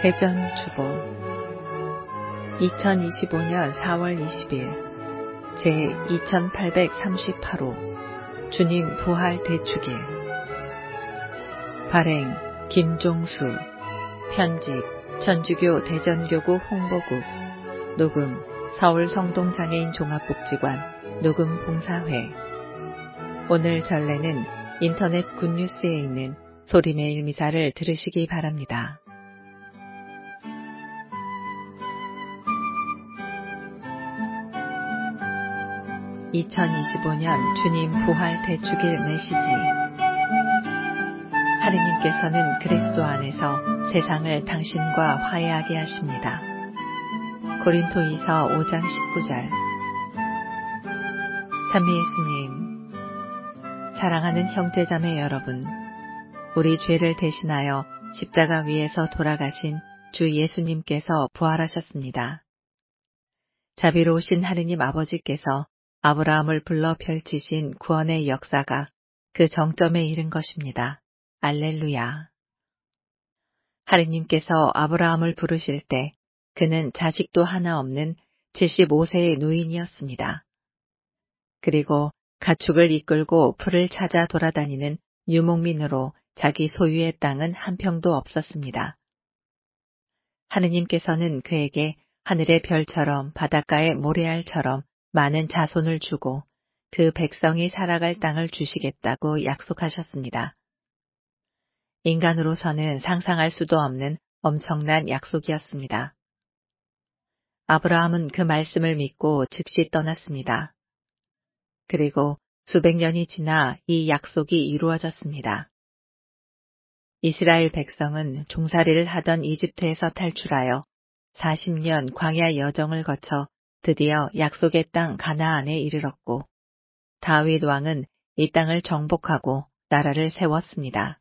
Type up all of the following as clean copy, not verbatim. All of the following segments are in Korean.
대전주보 2025년 4월 20일 제2838호 주님 부활 대축일 발행 김종수 편집 천주교 대전교구 홍보국 녹음 서울 성동장애인 종합복지관 녹음 봉사회 오늘 전례는 인터넷 굿뉴스에 있는 소리메일 미사를 들으시기 바랍니다. 2025년 주님 부활 대축일 메시지 하느님께서는 그리스도 안에서 세상을 당신과 화해하게 하십니다. 고린토이서 5장 19절 찬미 예수님, 사랑하는 형제자매 여러분, 우리 죄를 대신하여 십자가 위에서 돌아가신 주 예수님께서 부활하셨습니다. 자비로우신 하느님 아버지께서 아브라함을 불러 펼치신 구원의 역사가 그 정점에 이른 것입니다. 알렐루야. 하느님께서 아브라함을 부르실 때 그는 자식도 하나 없는 75세의 노인이었습니다. 그리고 가축을 이끌고 풀을 찾아 돌아다니는 유목민으로 자기 소유의 땅은 한 평도 없었습니다. 하느님께서는 그에게 하늘의 별처럼 바닷가의 모래알처럼 많은 자손을 주고 그 백성이 살아갈 땅을 주시겠다고 약속하셨습니다. 인간으로서는 상상할 수도 없는 엄청난 약속이었습니다. 아브라함은 그 말씀을 믿고 즉시 떠났습니다. 그리고 수백 년이 지나 이 약속이 이루어졌습니다. 이스라엘 백성은 종살이를 하던 이집트에서 탈출하여 40년 광야 여정을 거쳐 드디어 약속의 땅 가나안에 이르렀고 다윗 왕은 이 땅을 정복하고 나라를 세웠습니다.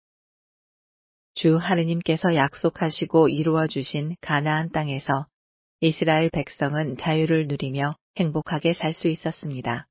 주 하느님께서 약속하시고 이루어 주신 가나안 땅에서 이스라엘 백성은 자유를 누리며 행복하게 살 수 있었습니다.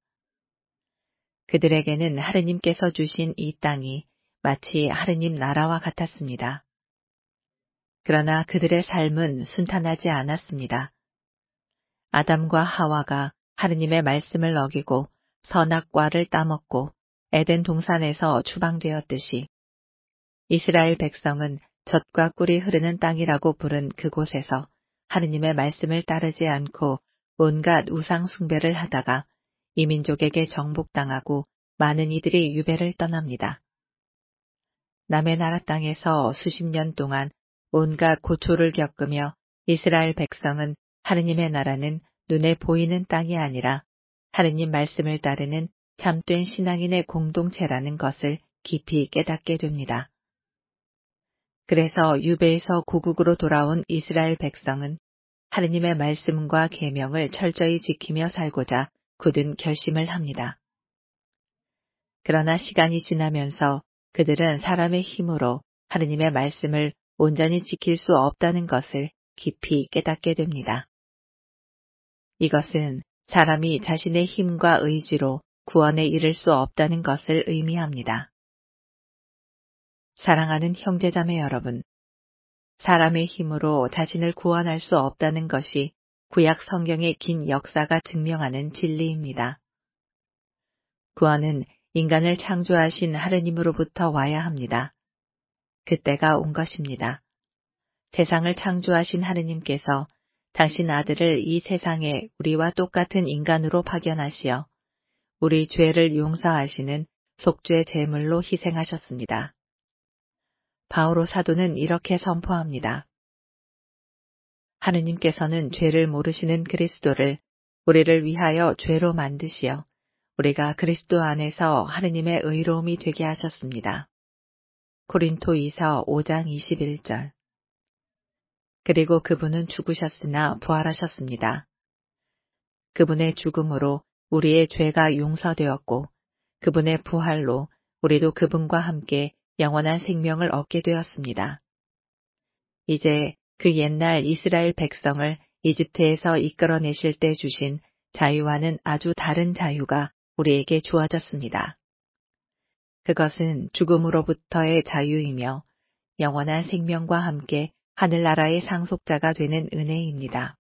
그들에게는 하느님께서 주신 이 땅이 마치 하느님 나라와 같았습니다. 그러나 그들의 삶은 순탄하지 않았습니다. 아담과 하와가 하느님의 말씀을 어기고 선악과를 따먹고 에덴 동산에서 추방되었듯이 이스라엘 백성은 젖과 꿀이 흐르는 땅이라고 부른 그곳에서 하느님의 말씀을 따르지 않고 온갖 우상 숭배를 하다가 이민족에게 정복당하고 많은 이들이 유배를 떠납니다. 남의 나라 땅에서 수십 년 동안 온갖 고초를 겪으며 이스라엘 백성은 하느님의 나라는 눈에 보이는 땅이 아니라 하느님 말씀을 따르는 참된 신앙인의 공동체라는 것을 깊이 깨닫게 됩니다. 그래서 유배에서 고국으로 돌아온 이스라엘 백성은 하느님의 말씀과 계명을 철저히 지키며 살고자 굳은 결심을 합니다. 그러나 시간이 지나면서 그들은 사람의 힘으로 하느님의 말씀을 온전히 지킬 수 없다는 것을 깊이 깨닫게 됩니다. 이것은 사람이 자신의 힘과 의지로 구원에 이를 수 없다는 것을 의미합니다. 사랑하는 형제자매 여러분, 사람의 힘으로 자신을 구원할 수 없다는 것이 구약 성경의 긴 역사가 증명하는 진리입니다. 구원은 인간을 창조하신 하느님으로부터 와야 합니다. 그때가 온 것입니다. 세상을 창조하신 하느님께서 당신 아들을 이 세상에 우리와 똑같은 인간으로 파견하시어 우리 죄를 용서하시는 속죄 제물로 희생하셨습니다. 바오로 사도는 이렇게 선포합니다. 하느님께서는 죄를 모르시는 그리스도를 우리를 위하여 죄로 만드시어 우리가 그리스도 안에서 하느님의 의로움이 되게 하셨습니다. 고린토이서 5장 21절 그리고 그분은 죽으셨으나 부활하셨습니다. 그분의 죽음으로 우리의 죄가 용서되었고 그분의 부활로 우리도 그분과 함께 영원한 생명을 얻게 되었습니다. 이제 그 옛날 이스라엘 백성을 이집트에서 이끌어내실 때 주신 자유와는 아주 다른 자유가 우리에게 주어졌습니다. 그것은 죽음으로부터의 자유이며 영원한 생명과 함께 하늘나라의 상속자가 되는 은혜입니다.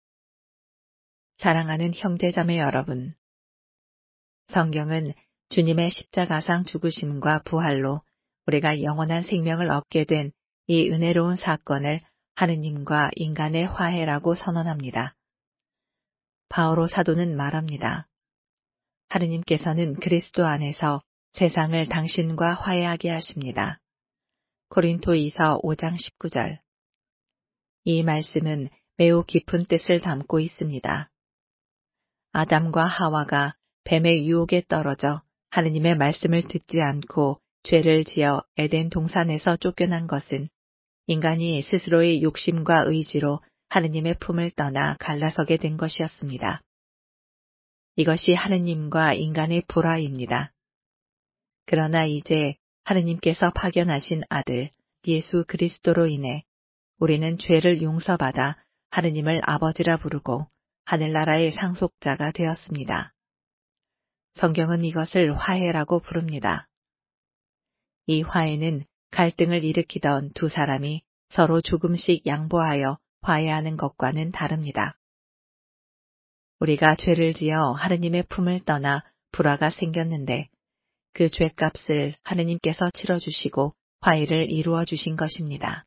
사랑하는 형제자매 여러분, 성경은 주님의 십자가상 죽으심과 부활로 우리가 영원한 생명을 얻게 된 이 은혜로운 사건을 하느님과 인간의 화해라고 선언합니다. 바오로 사도는 말합니다. 하느님께서는 그리스도 안에서 세상을 당신과 화해하게 하십니다. 고린토이서 5장 19절. 이 말씀은 매우 깊은 뜻을 담고 있습니다. 아담과 하와가 뱀의 유혹에 떨어져 하느님의 말씀을 듣지 않고 죄를 지어 에덴 동산에서 쫓겨난 것은 인간이 스스로의 욕심과 의지로 하느님의 품을 떠나 갈라서게 된 것이었습니다. 이것이 하느님과 인간의 불화입니다. 그러나 이제 하느님께서 파견하신 아들 예수 그리스도로 인해 우리는 죄를 용서받아 하느님을 아버지라 부르고 하늘나라의 상속자가 되었습니다. 성경은 이것을 화해라고 부릅니다. 이 화해는 갈등을 일으키던 두 사람이 서로 조금씩 양보하여 화해하는 것과는 다릅니다. 우리가 죄를 지어 하느님의 품을 떠나 불화가 생겼는데 그 죄값을 하느님께서 치러주시고 화해를 이루어 주신 것입니다.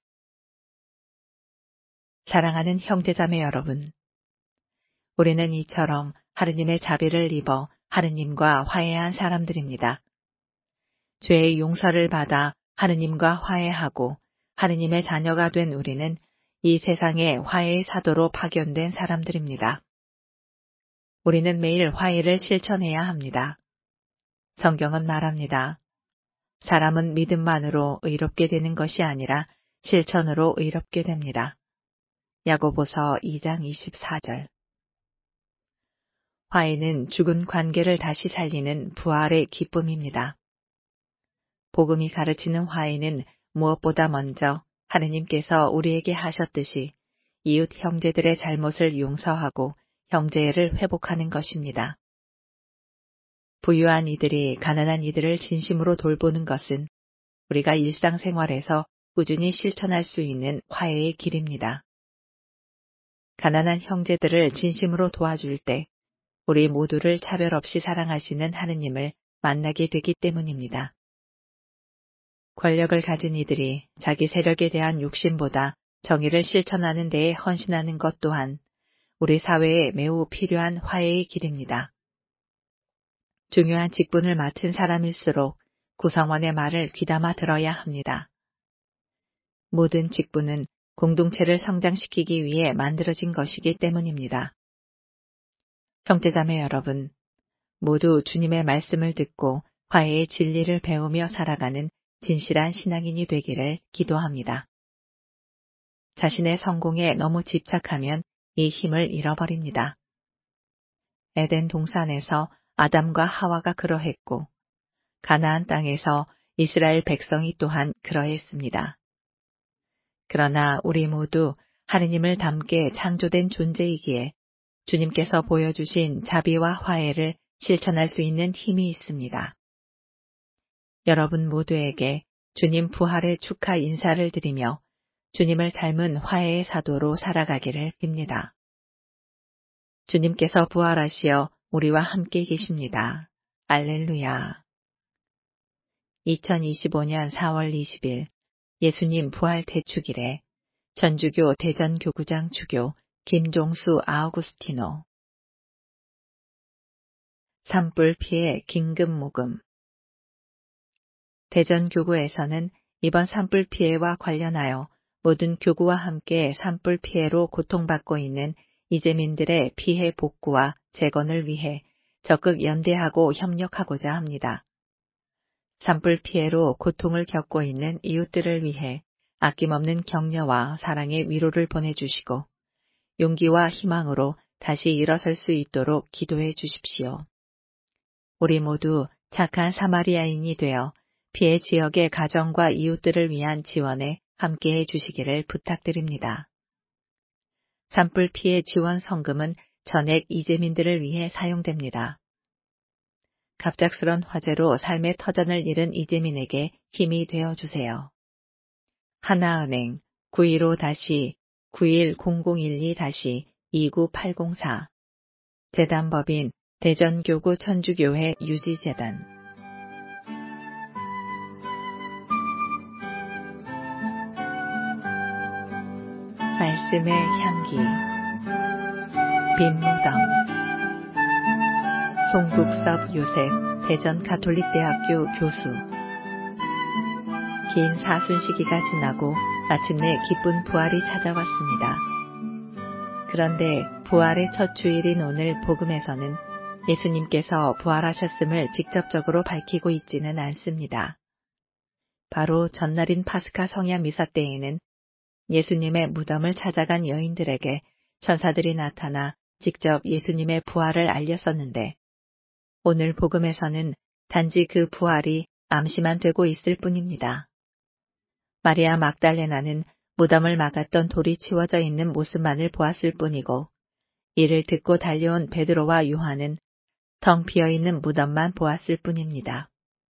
사랑하는 형제자매 여러분, 우리는 이처럼 하느님의 자비를 입어 하느님과 화해한 사람들입니다. 죄의 용서를 받아 하느님과 화해하고 하느님의 자녀가 된 우리는 이 세상에 화해의 사도로 파견된 사람들입니다. 우리는 매일 화해를 실천해야 합니다. 성경은 말합니다. 사람은 믿음만으로 의롭게 되는 것이 아니라 실천으로 의롭게 됩니다. 야고보서 2장 24절. 화해는 죽은 관계를 다시 살리는 부활의 기쁨입니다. 복음이 가르치는 화해는 무엇보다 먼저 하느님께서 우리에게 하셨듯이 이웃 형제들의 잘못을 용서하고 형제애를 회복하는 것입니다. 부유한 이들이 가난한 이들을 진심으로 돌보는 것은 우리가 일상생활에서 꾸준히 실천할 수 있는 화해의 길입니다. 가난한 형제들을 진심으로 도와줄 때 우리 모두를 차별 없이 사랑하시는 하느님을 만나게 되기 때문입니다. 권력을 가진 이들이 자기 세력에 대한 욕심보다 정의를 실천하는 데에 헌신하는 것 또한 우리 사회에 매우 필요한 화해의 길입니다. 중요한 직분을 맡은 사람일수록 구성원의 말을 귀담아 들어야 합니다. 모든 직분은 공동체를 성장시키기 위해 만들어진 것이기 때문입니다. 형제자매 여러분, 모두 주님의 말씀을 듣고 화해의 진리를 배우며 살아가는 진실한 신앙인이 되기를 기도합니다. 자신의 성공에 너무 집착하면 이 힘을 잃어버립니다. 에덴 동산에서 아담과 하와가 그러했고 가나안 땅에서 이스라엘 백성이 또한 그러했습니다. 그러나 우리 모두 하느님을 닮게 창조된 존재이기에 주님께서 보여주신 자비와 화해를 실천할 수 있는 힘이 있습니다. 여러분 모두에게 주님 부활의 축하 인사를 드리며 주님을 닮은 화해의 사도로 살아가기를 빕니다. 주님께서 부활하시어 우리와 함께 계십니다. 알렐루야. 2025년 4월 20일 예수님 부활 대축일에 전주교 대전교구장 주교 김종수 아우구스티노. 산불 피해 긴급 모금. 대전교구에서는 이번 산불 피해와 관련하여 모든 교구와 함께 산불 피해로 고통받고 있는 이재민들의 피해 복구와 재건을 위해 적극 연대하고 협력하고자 합니다. 산불 피해로 고통을 겪고 있는 이웃들을 위해 아낌없는 격려와 사랑의 위로를 보내주시고 용기와 희망으로 다시 일어설 수 있도록 기도해 주십시오. 우리 모두 착한 사마리아인이 되어 피해 지역의 가정과 이웃들을 위한 지원에 함께해 주시기를 부탁드립니다. 산불 피해 지원 성금은 전액 이재민들을 위해 사용됩니다. 갑작스런 화재로 삶의 터전을 잃은 이재민에게 힘이 되어 주세요. 하나은행 915-91012-29804 재단법인 대전교구 천주교회 유지재단 말씀의 향기 빈무덤 송국섭 요셉 대전가톨릭대학교 교수 긴 사순 시기가 지나고 마침내 기쁜 부활이 찾아왔습니다. 그런데 부활의 첫 주일인 오늘 복음에서는 예수님께서 부활하셨음을 직접적으로 밝히고 있지는 않습니다. 바로 전날인 파스카 성야 미사 때에는 예수님의 무덤을 찾아간 여인들에게 천사들이 나타나 직접 예수님의 부활을 알렸었는데 오늘 복음에서는 단지 그 부활이 암시만 되고 있을 뿐입니다. 마리아 막달레나는 무덤을 막았던 돌이 치워져 있는 모습만을 보았을 뿐이고 이를 듣고 달려온 베드로와 요한은 텅 비어있는 무덤만 보았을 뿐입니다.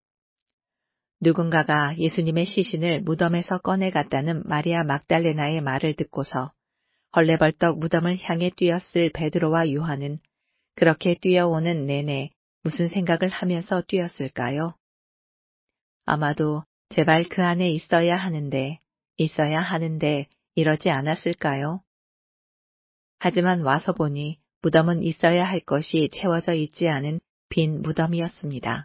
누군가가 예수님의 시신을 무덤에서 꺼내갔다는 마리아 막달레나의 말을 듣고서 헐레벌떡 무덤을 향해 뛰었을 베드로와 요한은 그렇게 뛰어오는 내내 무슨 생각을 하면서 뛰었을까요? 아마도 제발 그 안에 있어야 하는데 이러지 않았을까요? 하지만 와서 보니 무덤은 있어야 할 것이 채워져 있지 않은 빈 무덤이었습니다.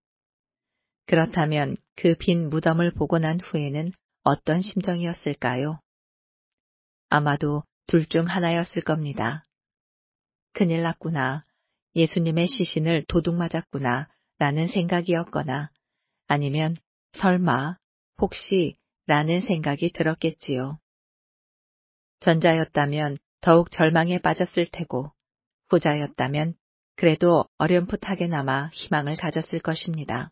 그렇다면 그 빈 무덤을 보고 난 후에는 어떤 심정이었을까요? 아마도 둘 중 하나였을 겁니다. 큰일 났구나. 예수님의 시신을 도둑 맞았구나. 라는 생각이었거나 아니면 설마, 혹시 라는 생각이 들었겠지요. 전자였다면 더욱 절망에 빠졌을 테고 후자였다면 그래도 어렴풋하게나마 희망을 가졌을 것입니다.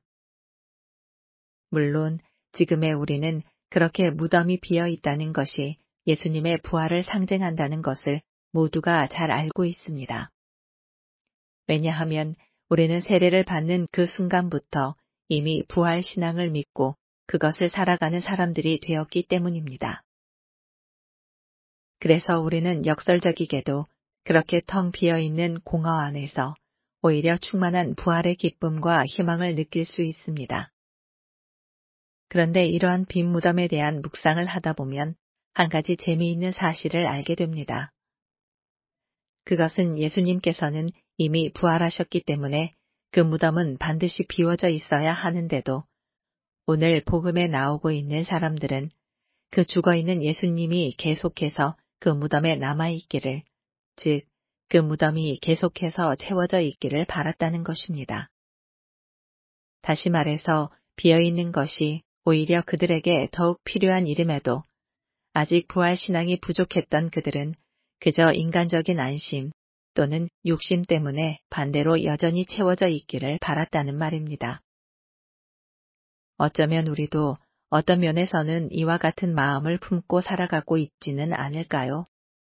물론 지금의 우리는 그렇게 무덤이 비어 있다는 것이 예수님의 부활을 상징한다는 것을 모두가 잘 알고 있습니다. 왜냐하면 우리는 세례를 받는 그 순간부터 이미 부활 신앙을 믿고 그것을 살아가는 사람들이 되었기 때문입니다. 그래서 우리는 역설적이게도 그렇게 텅 비어있는 공허 안에서 오히려 충만한 부활의 기쁨과 희망을 느낄 수 있습니다. 그런데 이러한 빈 무덤에 대한 묵상을 하다 보면 한 가지 재미있는 사실을 알게 됩니다. 그것은 예수님께서는 이미 부활하셨기 때문에 그 무덤은 반드시 비워져 있어야 하는데도 오늘 복음에 나오고 있는 사람들은 그 죽어있는 예수님이 계속해서 그 무덤에 남아있기를, 즉, 그 무덤이 계속해서 채워져 있기를 바랐다는 것입니다. 다시 말해서 비어있는 것이 오히려 그들에게 더욱 필요한 일임에도 아직 부활신앙이 부족했던 그들은 그저 인간적인 안심 또는 욕심 때문에 반대로 여전히 채워져 있기를 바랐다는 말입니다. 어쩌면 우리도 어떤 면에서는 이와 같은 마음을 품고 살아가고 있지는 않을까요?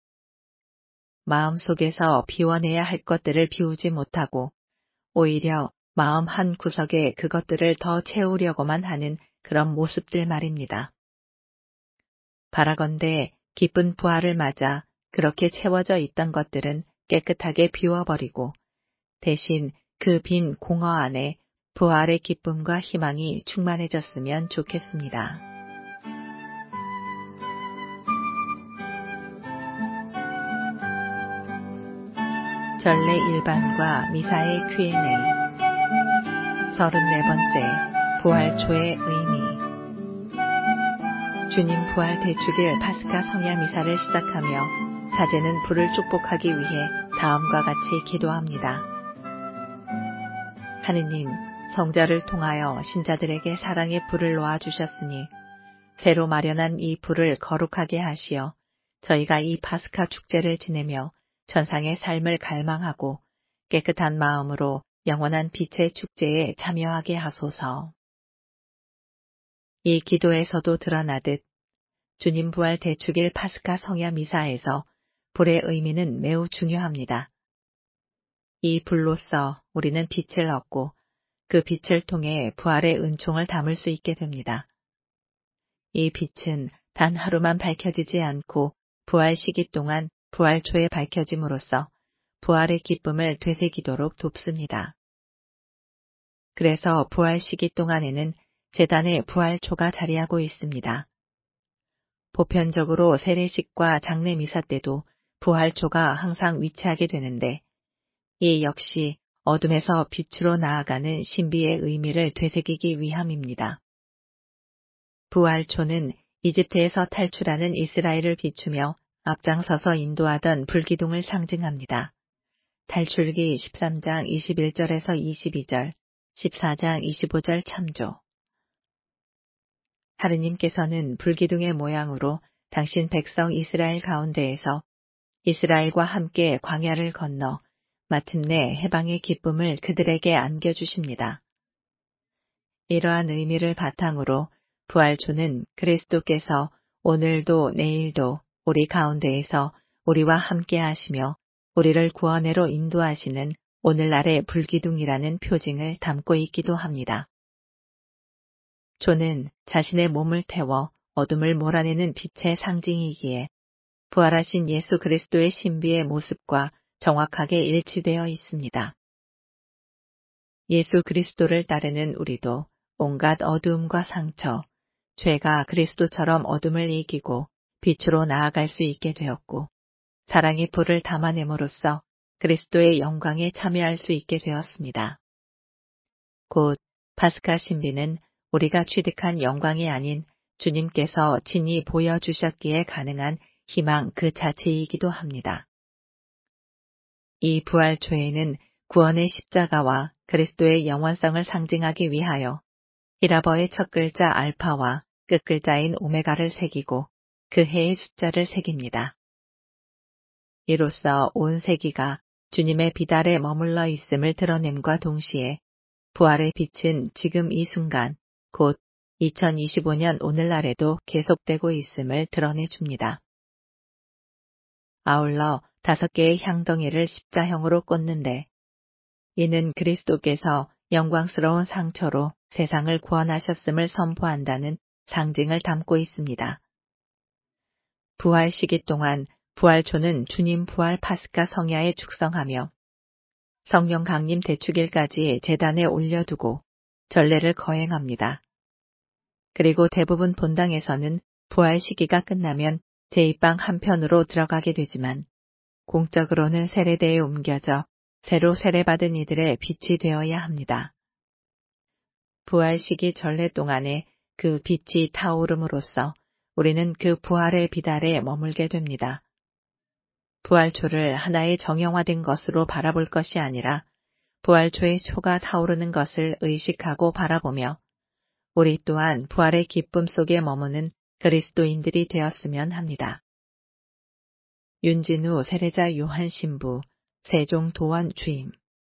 마음속에서 비워내야 할 것들을 비우지 못하고 오히려 마음 한 구석에 그것들을 더 채우려고만 하는 그런 모습들 말입니다. 바라건대 기쁜 부활을 맞아 그렇게 채워져 있던 것들은 깨끗하게 비워버리고 대신 그 빈 공허 안에 부활의 기쁨과 희망이 충만해졌으면 좋겠습니다. 전례 일반과 미사의 Q&A 34번째 부활초의 의미 주님 부활 대축일 파스카 성야 미사를 시작하며 사제는 불을 축복하기 위해 다음과 같이 기도합니다. 하느님, 성자를 통하여 신자들에게 사랑의 불을 놓아주셨으니 새로 마련한 이 불을 거룩하게 하시어 저희가 이 파스카 축제를 지내며 천상의 삶을 갈망하고 깨끗한 마음으로 영원한 빛의 축제에 참여하게 하소서. 이 기도에서도 드러나듯 주님 부활 대축일 파스카 성야 미사에서 불의 의미는 매우 중요합니다. 이 불로써 우리는 빛을 얻고 그 빛을 통해 부활의 은총을 담을 수 있게 됩니다. 이 빛은 단 하루만 밝혀지지 않고 부활 시기 동안 부활초에 밝혀짐으로써 부활의 기쁨을 되새기도록 돕습니다. 그래서 부활 시기 동안에는 제단에 부활초가 자리하고 있습니다. 보편적으로 세례식과 장례 미사 때도 부활초가 항상 위치하게 되는데 이 역시 어둠에서 빛으로 나아가는 신비의 의미를 되새기기 위함입니다. 부활초는 이집트에서 탈출하는 이스라엘을 비추며 앞장서서 인도하던 불기둥을 상징합니다. 탈출기 13장 21절에서 22절, 14장 25절 참조. 하느님께서는 불기둥의 모양으로 당신 백성 이스라엘 가운데에서 이스라엘과 함께 광야를 건너 마침내 해방의 기쁨을 그들에게 안겨주십니다. 이러한 의미를 바탕으로 부활초는 그리스도께서 오늘도 내일도 우리 가운데에서 우리와 함께 하시며 우리를 구원회로 인도하시는 오늘날의 불기둥이라는 표징을 담고 있기도 합니다. 초는 자신의 몸을 태워 어둠을 몰아내는 빛의 상징이기에 부활하신 예수 그리스도의 신비의 모습과 정확하게 일치되어 있습니다. 예수 그리스도를 따르는 우리도 온갖 어두움과 상처, 죄가 그리스도처럼 어둠을 이기고 빛으로 나아갈 수 있게 되었고 사랑의 불을 담아냄으로써 그리스도의 영광에 참여할 수 있게 되었습니다. 곧 파스카 신비는 우리가 취득한 영광이 아닌 주님께서 친히 보여주셨기에 가능한 희망 그 자체이기도 합니다. 이 부활초에는 구원의 십자가와 그리스도의 영원성을 상징하기 위하여 히라버의 첫 글자 알파와 끝 글자인 오메가를 새기고 그 해의 숫자를 새깁니다. 이로써 온 세기가 주님의 빛 아래 머물러 있음을 드러냄과 동시에 부활의 빛은 지금 이 순간, 곧 2025년 오늘날에도 계속되고 있음을 드러내줍니다. 아울러 5개의 향덩이를 십자형으로 꽂는데 이는 그리스도께서 영광스러운 상처로 세상을 구원하셨음을 선포한다는 상징을 담고 있습니다. 부활 시기 동안 부활초는 주님 부활 파스카 성야에 축성하며 성령 강림 대축일까지 제단에 올려두고 전례를 거행합니다. 그리고 대부분 본당에서는 부활 시기가 끝나면 제2방 한편으로 들어가게 되지만 공적으로는 세례대에 옮겨져 새로 세례받은 이들의 빛이 되어야 합니다. 부활 시기 전례 동안에 그 빛이 타오름으로써 우리는 그 부활의 빛 아래 머물게 됩니다. 부활초를 하나의 정형화된 것으로 바라볼 것이 아니라 부활초의 초가 타오르는 것을 의식하고 바라보며 우리 또한 부활의 기쁨 속에 머무는 그리스도인들이 되었으면 합니다. 윤진우 세례자 요한 신부, 세종 도원 주임.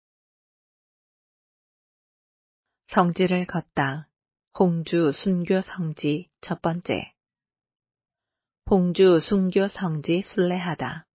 성지를 걷다. 홍주 순교 성지 첫 번째. 홍주 순교 성지 순례하다.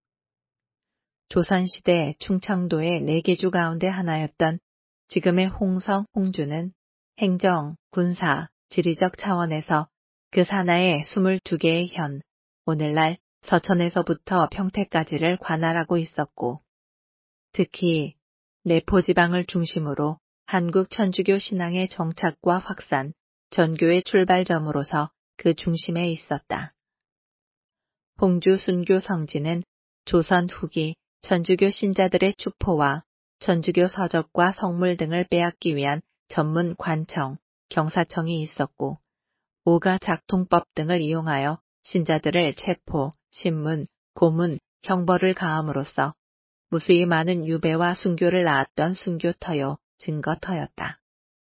조선시대 충청도의 4개주 가운데 하나였던 지금의 홍성 홍주는 행정, 군사, 지리적 차원에서 그 산하의 22개의 현, 오늘날 서천에서부터 평택까지를 관할하고 있었고, 특히 내포지방을 중심으로 한국 천주교 신앙의 정착과 확산, 전교의 출발점으로서 그 중심에 있었다. 홍주 순교 성지는 조선 후기 천주교 신자들의 추포와 천주교 서적과 성물 등을 빼앗기 위한 전문 관청, 경사청이 있었고, 오가 작통법 등을 이용하여 신자들을 체포, 신문, 고문, 형벌을 가함으로써 무수히 많은 유배와 순교를 낳았던 순교터요, 증거터였다.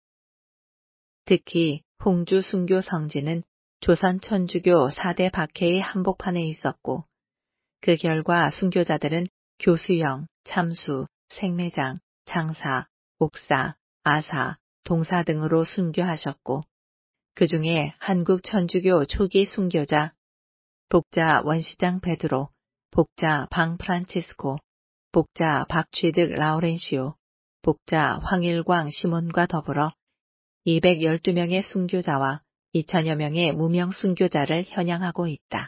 특히 홍주 순교 성지는 조선 천주교 4대 박해의 한복판에 있었고, 그 결과 순교자들은 교수영, 참수, 생매장, 장사, 옥사, 아사, 동사 등으로 순교하셨고, 그 중에 한국 천주교 초기 순교자, 복자 원시장 베드로, 복자 방 프란치스코, 복자 박취득 라우렌시오, 복자 황일광 시몬과 더불어 212명의 순교자와 2천여 명의 무명 순교자를 현양하고 있다.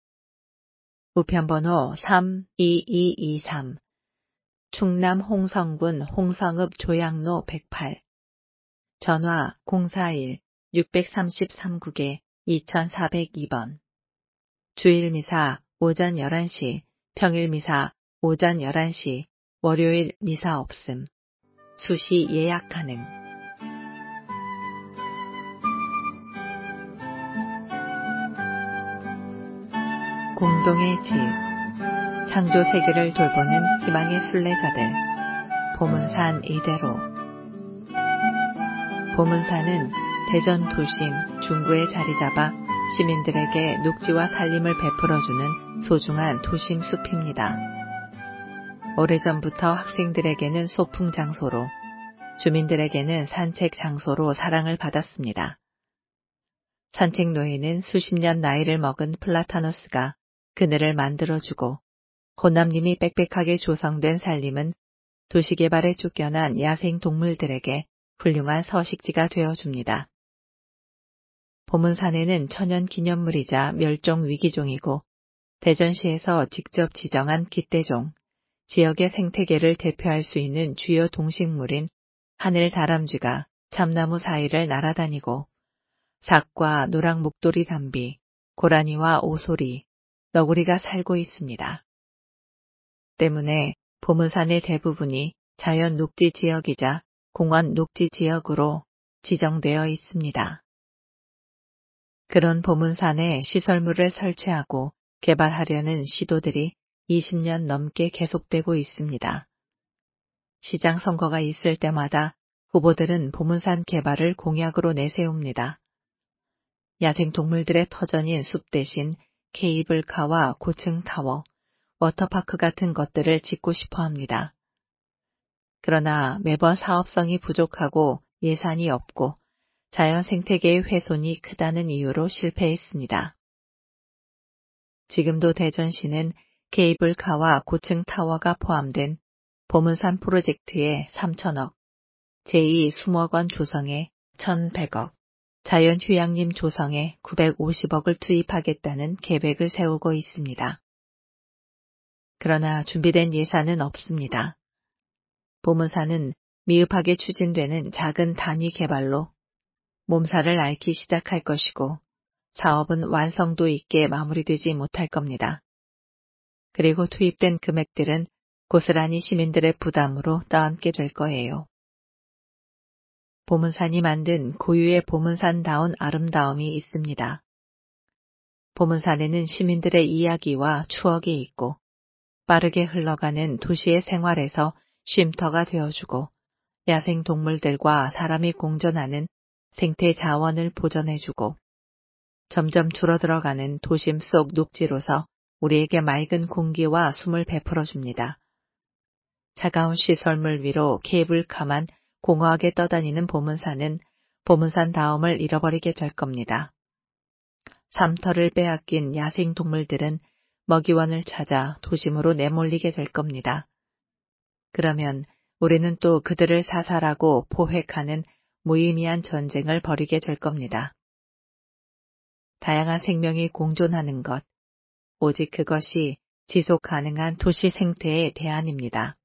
우편번호 32223 충남 홍성군 홍성읍 조양로 108 전화 041-633국에 2402번 주일 미사 오전 11시, 평일 미사 오전 11시, 월요일 미사 없음. 수시 예약 가능. 공동의 집. 창조 세계를 돌보는 희망의 순례자들. 보문산 이대로. 보문산은 대전 도심 중구에 자리 잡아 시민들에게 녹지와 살림을 베풀어주는 소중한 도심 숲입니다. 오래전부터 학생들에게는 소풍 장소로, 주민들에게는 산책 장소로 사랑을 받았습니다. 산책 노예는 수십 년 나이를 먹은 플라타노스가 그늘을 만들어주고, 혼남님이 빽빽하게 조성된 살림은 도시개발에 쫓겨난 야생 동물들에게 훌륭한 서식지가 되어줍니다. 보문산에는 천연기념물이자 멸종위기종이고 대전시에서 직접 지정한 깃대종, 지역의 생태계를 대표할 수 있는 주요 동식물인 하늘다람쥐가 참나무 사이를 날아다니고 삭과 노랑목도리 담비, 고라니와 오소리, 너구리가 살고 있습니다. 때문에 보문산의 대부분이 자연 녹지 지역이자 공원 녹지 지역으로 지정되어 있습니다. 그런 보문산에 시설물을 설치하고 개발하려는 시도들이 20년 넘게 계속되고 있습니다. 시장 선거가 있을 때마다 후보들은 보문산 개발을 공약으로 내세웁니다. 야생동물들의 터전인 숲 대신 케이블카와 고층 타워, 워터파크 같은 것들을 짓고 싶어 합니다. 그러나 매번 사업성이 부족하고 예산이 없고 자연 생태계의 훼손이 크다는 이유로 실패했습니다. 지금도 대전시는 케이블카와 고층 타워가 포함된 보문산 프로젝트에 3천억, 제2 수목원 조성에 1,100억, 자연휴양림 조성에 950억을 투입하겠다는 계획을 세우고 있습니다. 그러나 준비된 예산은 없습니다. 보문산은 미흡하게 추진되는 작은 단위 개발로 몸살을 앓기 시작할 것이고 사업은 완성도 있게 마무리되지 못할 겁니다. 그리고 투입된 금액들은 고스란히 시민들의 부담으로 떠안게 될 거예요. 보문산이 만든 고유의 보문산다운 아름다움이 있습니다. 보문산에는 시민들의 이야기와 추억이 있고 빠르게 흘러가는 도시의 생활에서 쉼터가 되어주고 야생 동물들과 사람이 공존하는 생태 자원을 보존해주고 점점 줄어들어가는 도심 속 녹지로서 우리에게 맑은 공기와 숨을 베풀어줍니다. 차가운 시설물 위로 케이블카만 공허하게 떠다니는 보문산은 보문산다움을 잃어버리게 될 겁니다. 삶터를 빼앗긴 야생 동물들은 먹이원을 찾아 도심으로 내몰리게 될 겁니다. 그러면 우리는 또 그들을 사살하고 포획하는 무의미한 전쟁을 벌이게 될 겁니다. 다양한 생명이 공존하는 것, 오직 그것이 지속 가능한 도시 생태의 대안입니다.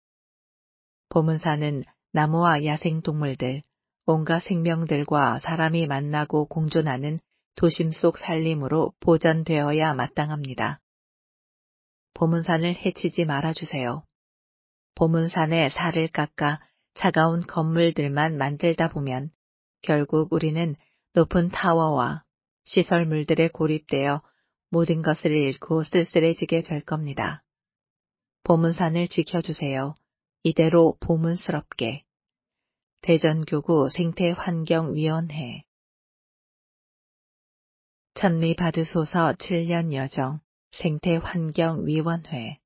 보문산은 나무와 야생동물들, 온갖 생명들과 사람이 만나고 공존하는 도심 속 살림으로 보존되어야 마땅합니다. 보문산을 해치지 말아주세요. 보문산의 살을 깎아 차가운 건물들만 만들다 보면 결국 우리는 높은 타워와 시설물들에 고립되어 모든 것을 잃고 쓸쓸해지게 될 겁니다. 보문산을 지켜주세요. 이대로 보문스럽게. 대전교구 생태환경위원회 천리받으소서 7년 여정 생태환경위원회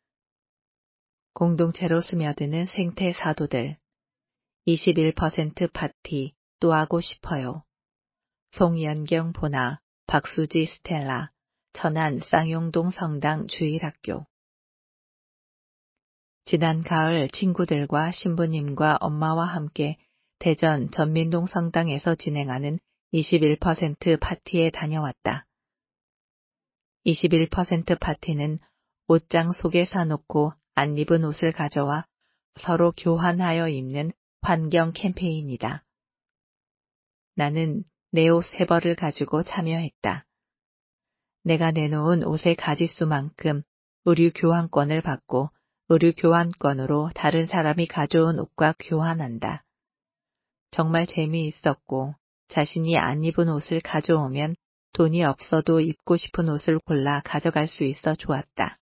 공동체로 스며드는 생태사도들 21% 파티 또 하고 싶어요. 송연경 보나 박수지 스텔라 천안 쌍용동 성당 주일학교 지난 가을 친구들과 신부님과 엄마와 함께 대전 전민동 성당에서 진행하는 21% 파티에 다녀왔다. 21% 파티는 옷장 속에 사놓고 안 입은 옷을 가져와 서로 교환하여 입는 환경 캠페인이다. 나는 내 옷 3벌을 가지고 참여했다. 내가 내놓은 옷의 가짓수만큼 의류 교환권을 받고 의류 교환권으로 다른 사람이 가져온 옷과 교환한다. 정말 재미있었고 자신이 안 입은 옷을 가져오면 돈이 없어도 입고 싶은 옷을 골라 가져갈 수 있어 좋았다.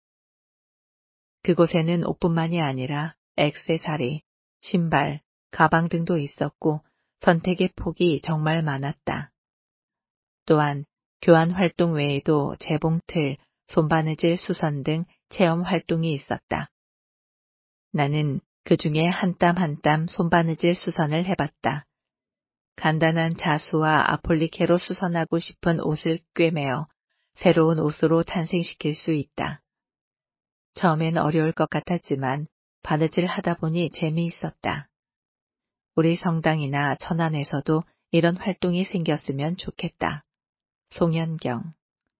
그곳에는 옷뿐만이 아니라 액세서리, 신발, 가방 등도 있었고 선택의 폭이 정말 많았다. 또한 교환 활동 외에도 재봉틀, 손바느질 수선 등 체험 활동이 있었다. 나는 그 중에 한 땀 한 땀 손바느질 수선을 해봤다. 간단한 자수와 아폴리케로 수선하고 싶은 옷을 꿰매어 새로운 옷으로 탄생시킬 수 있다. 처음엔 어려울 것 같았지만 바느질 하다 보니 재미있었다. 우리 성당이나 천안에서도 이런 활동이 생겼으면 좋겠다. 송연경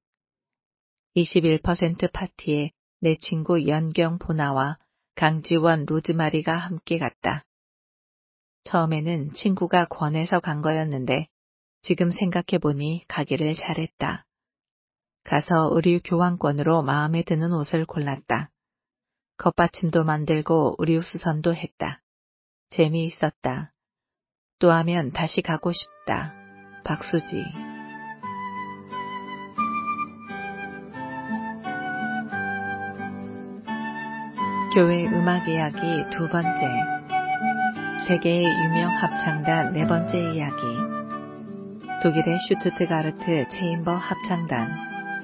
21% 파티에 내 친구 연경 보나와 강지원 로즈마리가 함께 갔다. 처음에는 친구가 권해서 간 거였는데 지금 생각해보니 가기를 잘했다. 가서 의류 교환권으로 마음에 드는 옷을 골랐다. 겉받침도 만들고 의류 수선도 했다. 재미있었다. 또 하면 다시 가고 싶다. 박수지. 교회 음악 이야기 2번째. 세계의 유명 합창단 4번째 이야기. 독일의 슈투트가르트 체인버 합창단.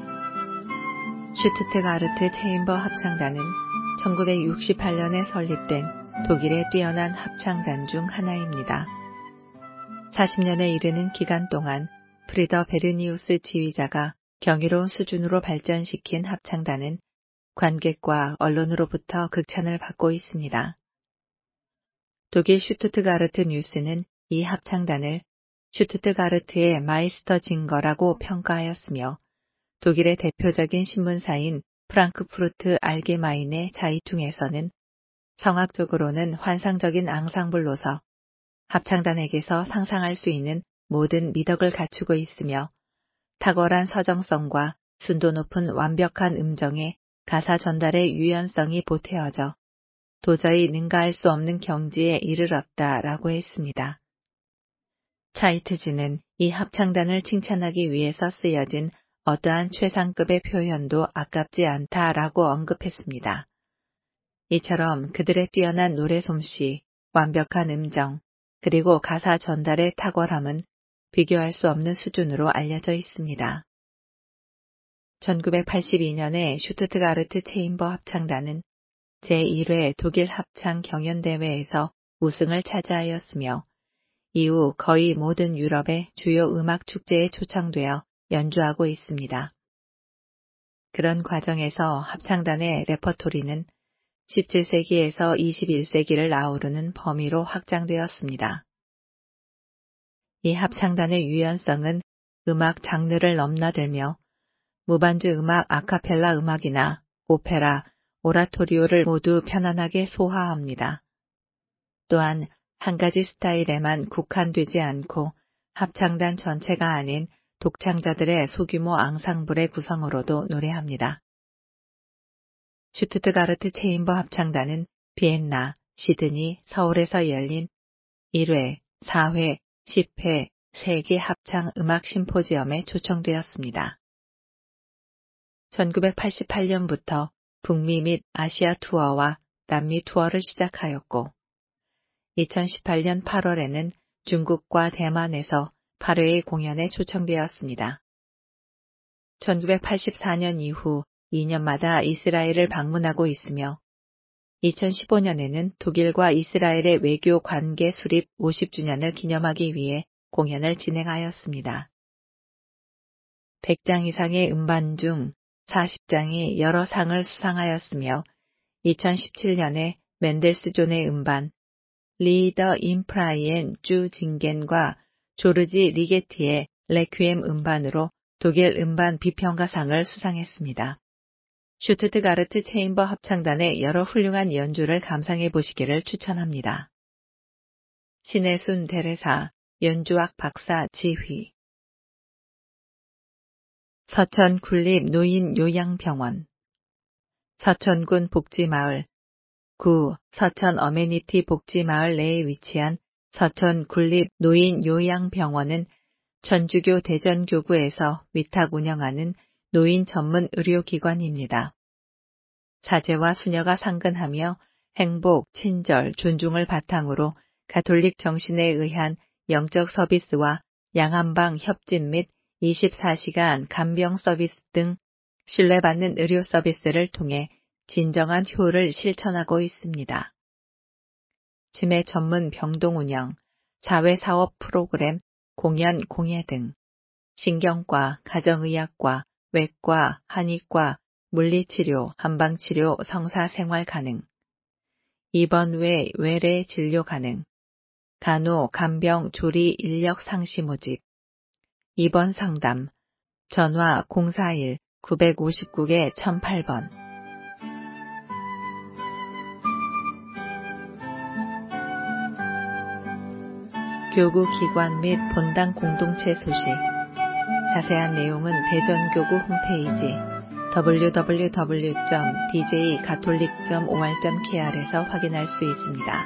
슈투트가르트 체인버 합창단은 1968년에 설립된 독일의 뛰어난 합창단 중 하나입니다. 40년에 이르는 기간 동안 프리더 베르니우스 지휘자가 경이로운 수준으로 발전시킨 합창단은 관객과 언론으로부터 극찬을 받고 있습니다. 독일 슈투트가르트 뉴스는 이 합창단을 슈투트가르트의 마이스터 징거라고 평가하였으며 독일의 대표적인 신문사인 프랑크푸르트 알게마인의 자이퉁에서는 성악적으로는 환상적인 앙상블로서 합창단에게서 상상할 수 있는 모든 미덕을 갖추고 있으며 탁월한 서정성과 순도 높은 완벽한 음정에 가사 전달의 유연성이 보태어져 도저히 능가할 수 없는 경지에 이르렀다라고 했습니다. 차이트즈는 이 합창단을 칭찬하기 위해서 쓰여진 어떠한 최상급의 표현도 아깝지 않다라고 언급했습니다. 이처럼 그들의 뛰어난 노래 솜씨, 완벽한 음정, 그리고 가사 전달의 탁월함은 비교할 수 없는 수준으로 알려져 있습니다. 1982년에 슈투트가르트 체인버 합창단은 제1회 독일 합창 경연대회에서 우승을 차지하였으며 이후 거의 모든 유럽의 주요 음악 축제에 초청되어 연주하고 있습니다. 그런 과정에서 합창단의 레퍼토리는 17세기에서 21세기를 아우르는 범위로 확장되었습니다. 이 합창단의 유연성은 음악 장르를 넘나들며 무반주 음악, 아카펠라 음악이나 오페라, 오라토리오를 모두 편안하게 소화합니다. 또한 한 가지 스타일에만 국한되지 않고 합창단 전체가 아닌 독창자들의 소규모 앙상블의 구성으로도 노래합니다. 슈투트가르트 체인버 합창단은 비엔나, 시드니, 서울에서 열린 1회, 4회, 10회 세계 합창 음악 심포지엄에 초청되었습니다. 1988년부터 북미 및 아시아 투어와 남미 투어를 시작하였고 2018년 8월에는 중국과 대만에서 8회의 공연에 초청되었습니다. 1984년 이후 2년마다 이스라엘을 방문하고 있으며 2015년에는 독일과 이스라엘의 외교 관계 수립 50주년을 기념하기 위해 공연을 진행하였습니다. 100장 이상의 음반 중 40장이 여러 상을 수상하였으며 2017년에 멘델스존의 음반 리더 인프라이엔 주 징겐과 조르지 리게티의 레퀴엠 음반으로 독일 음반 비평가상을 수상했습니다. 슈투트가르트 체인버 합창단의 여러 훌륭한 연주를 감상해 보시기를 추천합니다. 신혜순 대레사, 연주학 박사 지휘. 서천 군립 노인 요양병원. 서천군 복지마을, 구 서천 어메니티 복지마을 내에 위치한 서천 군립 노인 요양병원은 천주교 대전교구에서 위탁 운영하는 노인 전문 의료기관입니다. 사제와 수녀가 상근하며 행복, 친절, 존중을 바탕으로 가톨릭 정신에 의한 영적 서비스와 양한방 협진 및 24시간 간병 서비스 등 신뢰받는 의료 서비스를 통해 진정한 효를 실천하고 있습니다. 치매 전문 병동 운영, 사회사업 프로그램, 공연, 공예 등 신경과, 가정의학과, 외과, 한의과, 물리치료, 한방치료, 성사생활 가능, 입원 외 외래 진료 가능, 간호, 간병, 조리 인력 상시 모집, 입원 상담, 전화 041-959개 1008번. 교구 기관 및 본당 공동체 소식. 자세한 내용은 대전교구 홈페이지 www.djcatholic.or.kr에서 확인할 수 있습니다.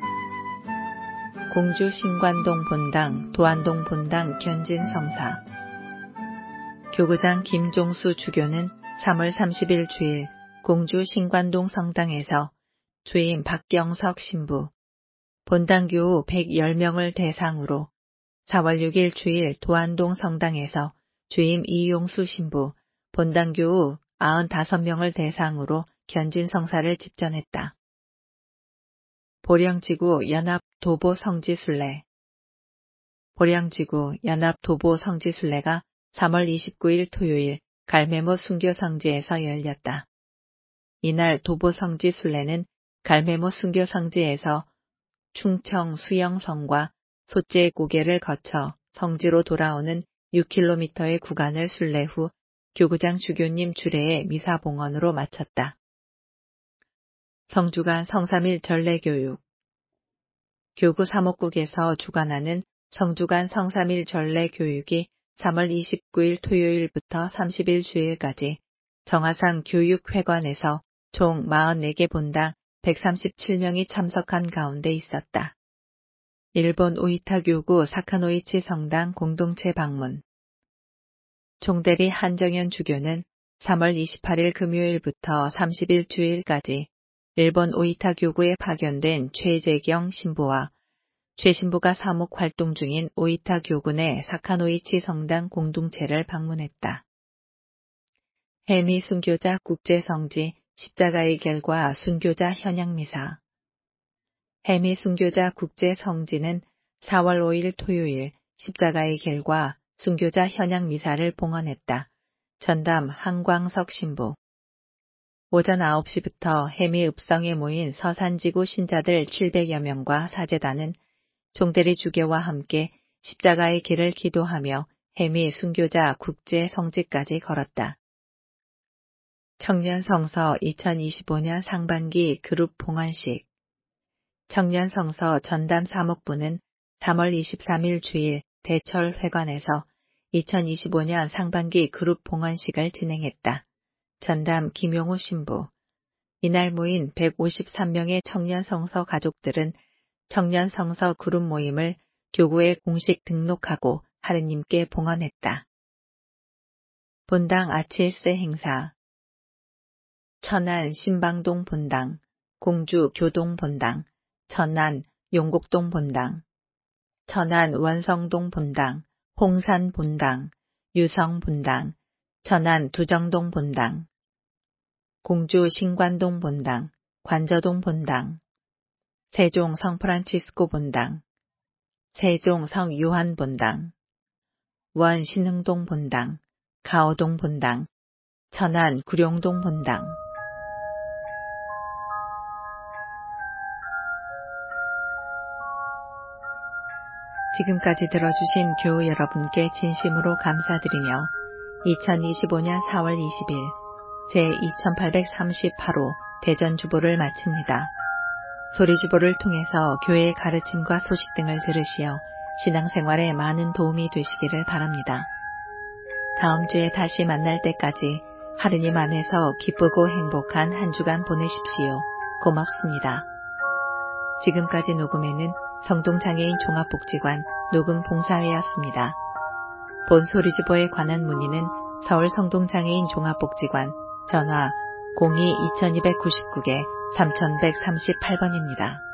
공주 신관동 본당, 도안동 본당 견진성사. 교구장 김종수 주교는 3월 30일 주일 공주 신관동 성당에서 주임 박경석 신부, 본당교우 110명을 대상으로 4월 6일 주일 도안동 성당에서 주임 이용수 신부, 본당교우 95명을 대상으로 견진성사를 집전했다. 보령지구 연합도보성지순례. 보령지구 연합도보성지순례가 3월 29일 토요일 갈매모 순교성지에서 열렸다. 이날 도보성지순례는 갈매모 순교성지에서 충청 수영성과 소재고개를 거쳐 성지로 돌아오는 6km의 구간을 순례 후 교구장 주교님 주례의 미사봉헌으로 마쳤다. 성주간 성삼일 전례교육. 교구 사목국에서 주관하는 성주간 성삼일 전례교육이 3월 29일 토요일부터 30일 주일까지 정화상 교육회관에서 총 44개 본당 137명이 참석한 가운데 있었다. 일본 오이타 교구 사카노이치 성당 공동체 방문. 총대리 한정현 주교는 3월 28일 금요일부터 30일 주일까지 일본 오이타 교구에 파견된 최재경 신부와 최 신부가 사목 활동 중인 오이타 교구 내 사카노이치 성당 공동체를 방문했다. 해미 순교자 국제성지 십자가의 길과 순교자 현양미사. 해미 순교자 국제성지는 4월 5일 토요일 십자가의 길과 순교자 현양미사를 봉헌했다. 전담 한광석 신부. 오전 9시부터 해미 읍성에 모인 서산지구 신자들 700여 명과 사제단은 종대리 주교와 함께 십자가의 길을 기도하며 해미 순교자 국제 성지까지 걸었다. 청년성서 2025년 상반기 그룹 봉헌식. 청년성서 전담 사목부는 3월 23일 주일 대철회관에서 2025년 상반기 그룹 봉헌식을 진행했다. 전담 김용우 신부. 이날 모인 153명의 청년성서 가족들은 청년성서 그룹 모임을 교구에 공식 등록하고 하느님께 봉헌했다. 본당 아치에스 행사. 천안 신방동 본당, 공주 교동 본당, 천안 용곡동 본당, 천안 원성동 본당, 홍산 본당, 유성 본당, 천안 두정동 본당, 공주 신관동 본당, 관저동 본당, 세종 성프란치스코 본당, 세종 성유한 본당, 원신흥동 본당, 가오동 본당, 천안 구룡동 본당. 지금까지 들어주신 교우 여러분께 진심으로 감사드리며 2025년 4월 20일 제2838호 대전주보를 마칩니다. 소리주보를 통해서 교회의 가르침과 소식 등을 들으시어 신앙생활에 많은 도움이 되시기를 바랍니다. 다음 주에 다시 만날 때까지 하느님 안에서 기쁘고 행복한 한 주간 보내십시오. 고맙습니다. 지금까지 녹음에는 성동장애인 종합복지관 녹음봉사회였습니다. 본 소리주보에 관한 문의는 서울 성동장애인 종합복지관 전화 02-2299-3138번입니다.